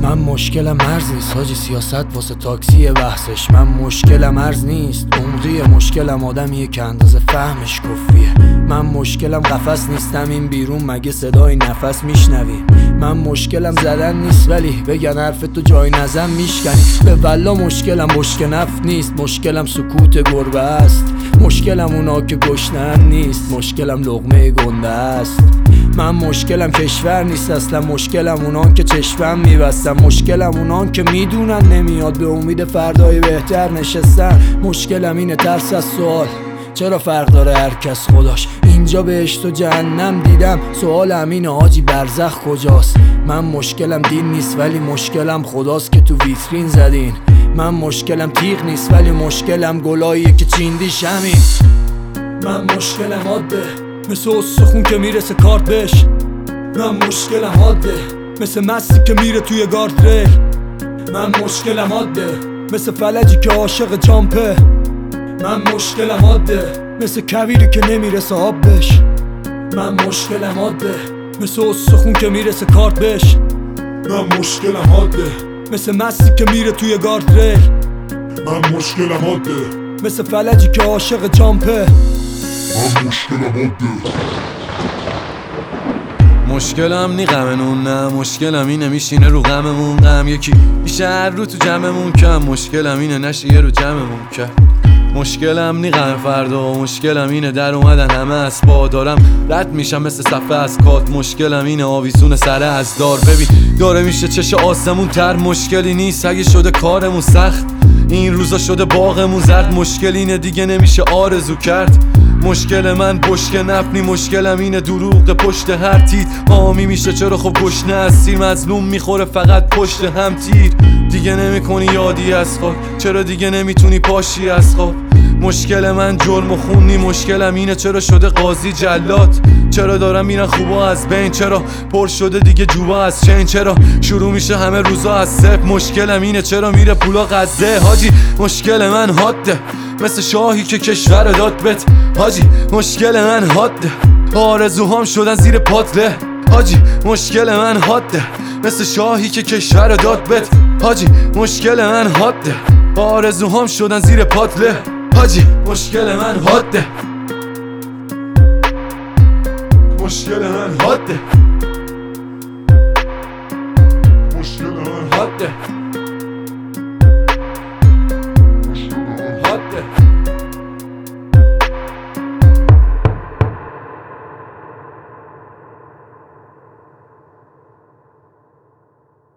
من مشکلم مرز نیست حاجی، سیاست واسه تاکسی بحثش. من مشکلم مرز نیست عمقیه، مشکلم آدمیه که اندازه فهمش کفیه. من مشکلم قفس نیستم این بیرون مگه صدای نفس میشنوی. من مشکلم زدن نیست ولی بگن حرف تو جای نزن میشکنی. به والله مشکلم بشک نفت نیست، مشکلم سکوت گربه است. مشکلم اونا که گشنن نیست، مشکلم لقمه گنده است. من مشکلم کشور نیست اصلا، مشکلم اونان که چشمم میبستن. مشکلم اونان که میدونن نمیاد به امید فردای بهتر نشستن. مشکلم اینه ترس از سوال، چرا فرق داره هر کس خداش. اینجا بهشت و جهنم دیدم، سوالم اینه حاجی برزخ کجاست. من مشکلم دین نیست ولی مشکلم خداست که تو ویترین زدین. من مشکلم تیغ نیست ولی مشکلم گلاییه که چیندیش همین. من مشکلم عاده مثل استخون که میرسه کارت بش. من مشکلم عاده مثل مستی که میره توی گارد ریل. من مشکلم عاده مثل فلجی که عاشق جامپه. من مشکلم عاده مثل کویری که نمیرسه آب بش. من مشکلم عاده مثل استخون که میرسه کارت بش. من مشکلم عاده مثل مستی که میره توی گارد ریل. من مشکلم عاده مثل فلجی که عاشق جامپه. من مشکلم عاده. مشکلم نی غممون نه، مشکلم اینه میشینه رو غممون غم یکی بیشتر رو تو جمعمون کم. مشکلم اینه نشیه رو جمعمون کم. مشکلم نی غم فردا، مشکلم اینه در اومدن همه اسبا دارم رد میشم مثل صفحه از کات. مشکلم اینه آویزون سره از دار ببین داره میشه چش آسمون تر. مشکلی نیست اگه شده کارمون سخت، این روزا شده باغمون زرد. مشکل اینه دیگه نمیشه آرزو کرد. مشکل من بشک نفنی، مشکلم اینه دروغ پشت هر تیر. آمی میشه چرا خب گشنه از سیر، مظلوم میخوره فقط پشت هم تیر. دیگه نمیکنی یادی از خاک، چرا دیگه نمیتونی پاشی از خواب. مشکل من جرم و خونی، مشکلم اینه چرا شده قاضی جلاد. چرا دارم میرن خوبا از بین، چرا پر شده دیگه جوبا از چین. چرا شروع میشه همه روزا از صفر، مشکلم اینه چرا میره پولا غزه. حاجی مشکل من حاده مثل شاهی که کشور داد بت. حاجی مشکل من حاده آرزوهام شدن زیر پاتله. حاجی مشکل من حاده مثل شاهی که کشور داد بت. حاجی مشکل من حاده آرزوهام شدن زیر پاتله. حاجی مشکل من حاده، مشکل من حاده.